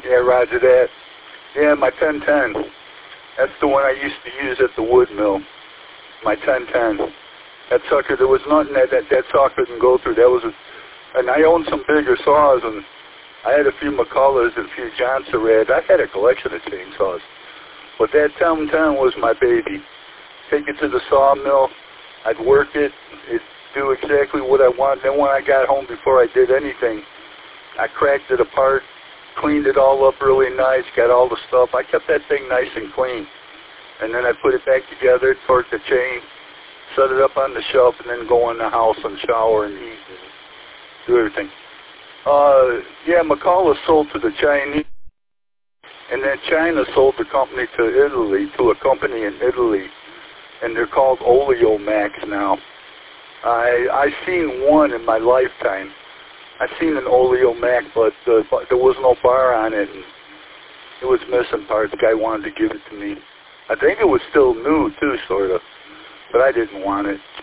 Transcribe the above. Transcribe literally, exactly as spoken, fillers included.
Yeah, roger that. Yeah, my ten ten. That's the one I used to use at the wood mill. My ten ten. That sucker, there was nothing that that, that saw couldn't go through. That was a, and I owned some bigger saws, and I had a few McCullochs and a few John Surratt. I had a collection of chainsaws. But that ten ten was my baby. Take it to the sawmill. I'd work it. It'd do exactly what I wanted. Then when I got home, before I did anything, I cracked it apart, cleaned it all up really nice, got all the stuff. I kept that thing nice and clean. And then I put it back together, torqued the chain, set it up on the shelf, and then go in the house and shower and eat and do everything. Uh, yeah, McCulloch sold to the Chinese, and then China sold the company to Italy, to a company in Italy, and they're called Oleomax now. I I seen one in my lifetime. I seen an Oleomax, but uh, there was no bar on it, and it was missing parts. The guy wanted to give it to me. I think it was still new too, sort of, but I didn't want it.